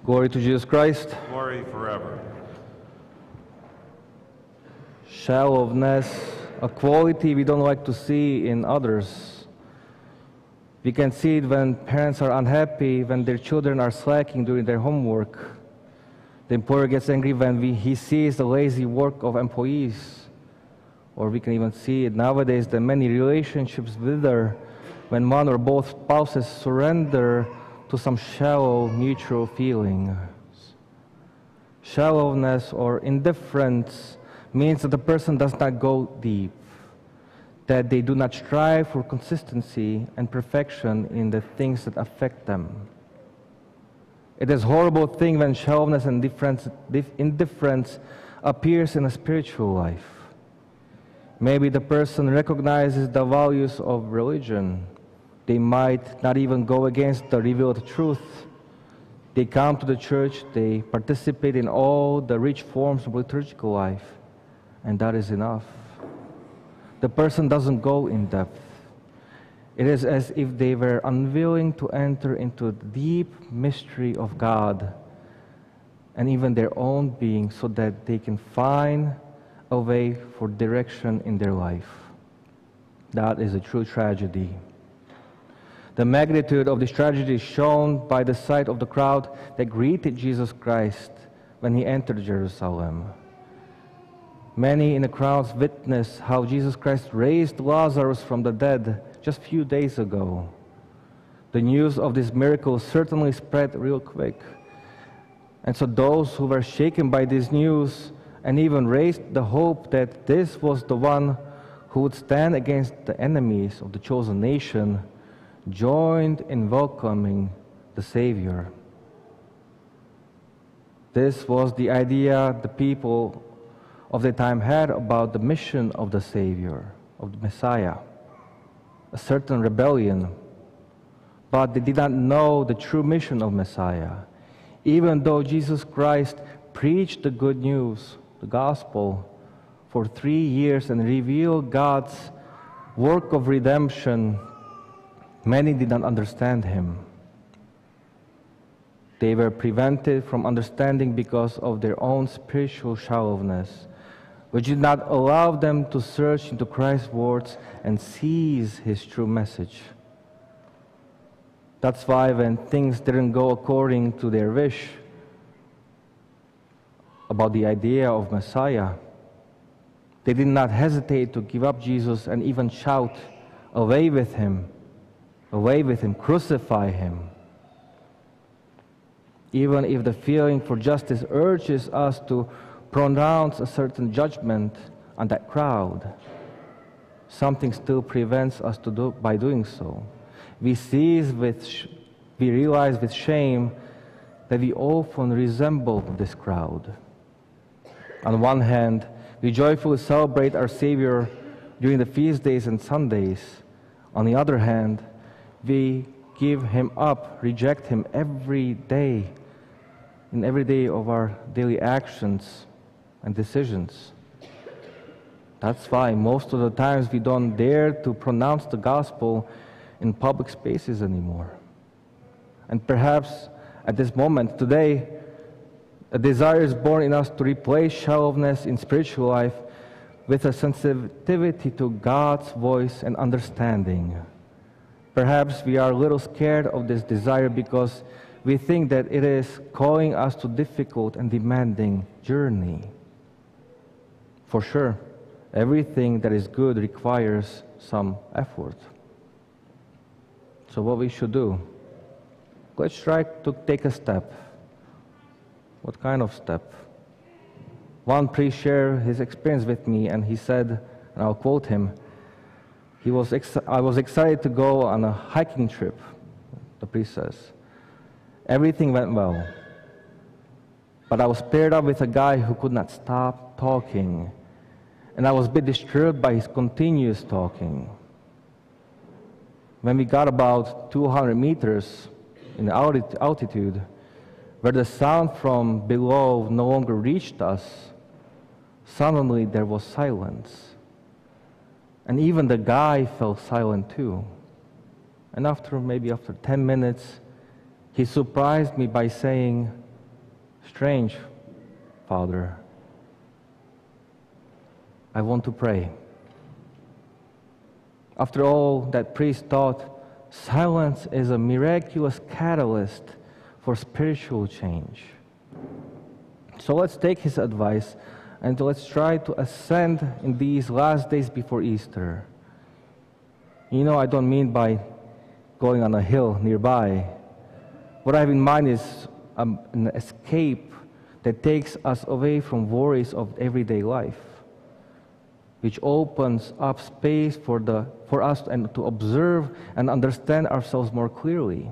Glory to Jesus Christ. Glory forever. Shallowness, a quality we don't like to see in others. We can see it when parents are unhappy, when their children are slacking during their homework. The employer gets angry when he sees the lazy work of employees. Or we can even see it nowadays that many relationships wither when one or both spouses surrender to some shallow mutual feelings. Shallowness or indifference means that the person does not go deep, that they do not strive for consistency and perfection in the things that affect them. It is a horrible thing when shallowness and indifference appears in a spiritual life. Maybe the person recognizes the values of religion. They might not even go against the revealed truth. They come to the church, they participate in all the rich forms of liturgical life, and that is enough. The person doesn't go in depth. It is as if they were unwilling to enter into the deep mystery of God and even their own being so that they can find a way for direction in their life. That is a true tragedy. The magnitude of this tragedy is shown by the sight of the crowd that greeted Jesus Christ when he entered Jerusalem. Many in the crowds witnessed how Jesus Christ raised Lazarus from the dead just a few days ago. The news of this miracle certainly spread real quick. And so those who were shaken by this news and even raised the hope that this was the one who would stand against the enemies of the chosen nation, joined in welcoming the Savior. This was the idea the people of the time had about the mission of the Savior, of the Messiah, a certain rebellion. But they did not know the true mission of Messiah. Even though Jesus Christ preached the good news, the gospel, for 3 years and revealed God's work of redemption, many did not understand him. They were prevented from understanding because of their own spiritual shallowness, which did not allow them to search into Christ's words and seize his true message. That's why when things didn't go according to their wish about the idea of Messiah, they did not hesitate to give up Jesus and even shout, "Away with him! Away with him! Crucify him!" Even if the feeling for justice urges us to pronounce a certain judgment on that crowd, something still prevents us by doing so. We realize with shame that we often resemble this crowd. On one hand, we joyfully celebrate our Savior during the feast days and Sundays. On the other hand, we give him up, reject him every day, in every day of our daily actions and decisions. That's why most of the times we don't dare to pronounce the gospel in public spaces anymore. And perhaps at this moment, today, a desire is born in us to replace shallowness in spiritual life with a sensitivity to God's voice and understanding. Perhaps we are a little scared of this desire because we think that it is calling us to difficult and demanding journey. For sure, everything that is good requires some effort. So what we should do? Let's try to take a step. What kind of step? One priest shared his experience with me, and he said, and I'll quote him, I was excited to go on a hiking trip, the priest says. Everything went well. But I was paired up with a guy who could not stop talking, and I was a bit disturbed by his continuous talking. When we got about 200 meters in altitude, where the sound from below no longer reached us, suddenly there was silence. And even the guy fell silent too. And after 10 minutes, he surprised me by saying, Strange, Father. I want to pray. After all, that priest thought silence is a miraculous catalyst for spiritual change. So let's take his advice and let's try to ascend in these last days before Easter. You know, I don't mean by going on a hill nearby. What I have in mind is an escape that takes us away from worries of everyday life, which opens up space for us and to observe and understand ourselves more clearly.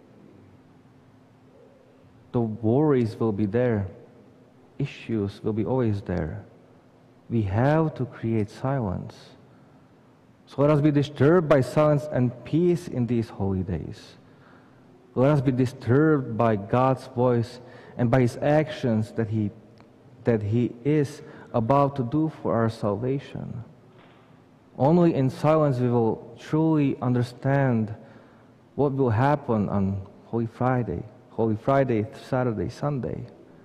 The worries will be there. Issues will be always there. We have to create silence. So let us be disturbed by silence and peace in these holy days. Let us be disturbed by God's voice and by His actions that He is about to do for our salvation. Only in silence we will truly understand what will happen on Holy Friday, Saturday, Sunday.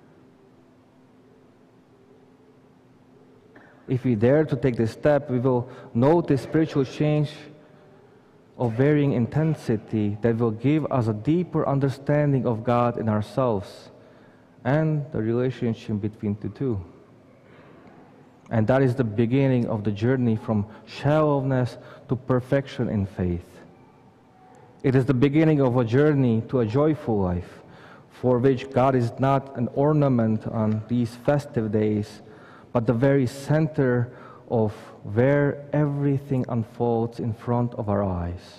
If we dare to take this step, we will notice spiritual change of varying intensity that will give us a deeper understanding of God and ourselves and the relationship between the two. And that is the beginning of the journey from shallowness to perfection in faith. It is the beginning of a journey to a joyful life, for which God is not an ornament on these festive days, but the very center of where everything unfolds in front of our eyes.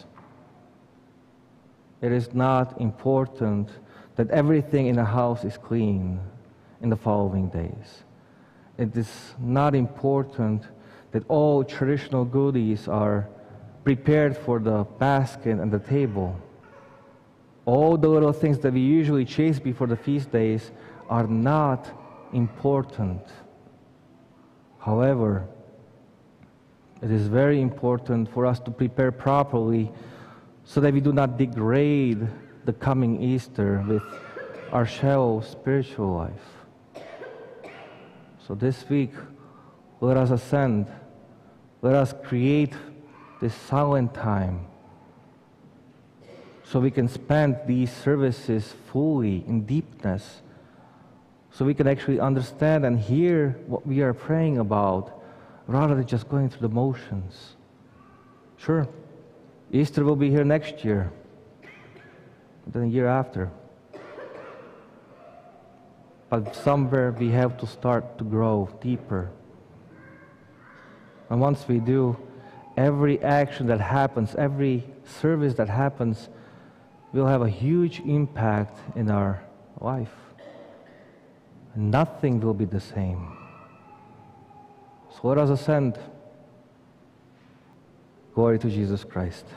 It is not important that everything in the house is clean in the following days. It is not important that all traditional goodies are prepared for the basket and the table. All the little things that we usually chase before the feast days are not important. However, it is very important for us to prepare properly so that we do not degrade the coming Easter with our shallow spiritual life. So this week, let us ascend. Let us create this silent time so we can spend these services fully in deepness, so we can actually understand and hear what we are praying about, rather than just going through the motions. Sure, Easter will be here next year, then a year after. But somewhere we have to start to grow deeper. And once we do, every action that happens, every service that happens, will have a huge impact in our life. Nothing will be the same. So let us ascend. Glory to Jesus Christ.